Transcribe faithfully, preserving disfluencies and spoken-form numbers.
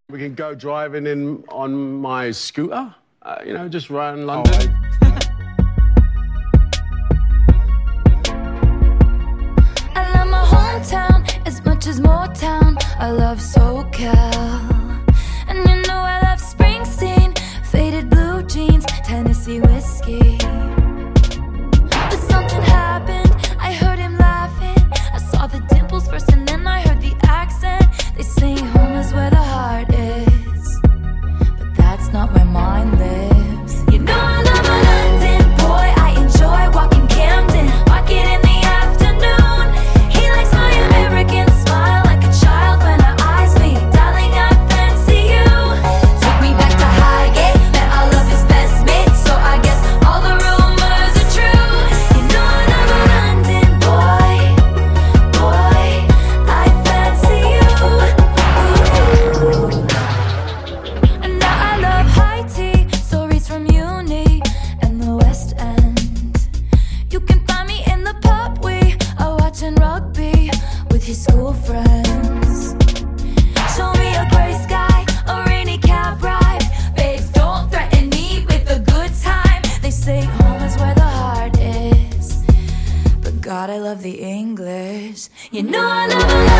We can go driving in on my scooter, uh, you know, just around London. Oh, I... I love my hometown as much as Motown. I love SoCal. And you know I love Springsteen, faded blue jeans, Tennessee whiskey. But something happened, I heard him laughing. I saw the dimples first and then I heard the accent. They say home is where the heart is, but that's not where mine lives. You know I love a London boy, I enjoy walking Camden Market in the afternoon. He likes my American smile like a child when her eyes meet. Darling, I fancy you. Took me back to Highgate, met all of his best mates, so I guess all the rumors are true. You know I love a London boy, boy, I fancy you. Ooh. And now I love high tea, stories from uni and the West End. You can find me in the pub, we are watching rugby with his school friends. Show me a grey sky, a rainy cab ride. Babes, don't threaten me with a good time. They say home is where the heart is, but God, I love the English. You know I love a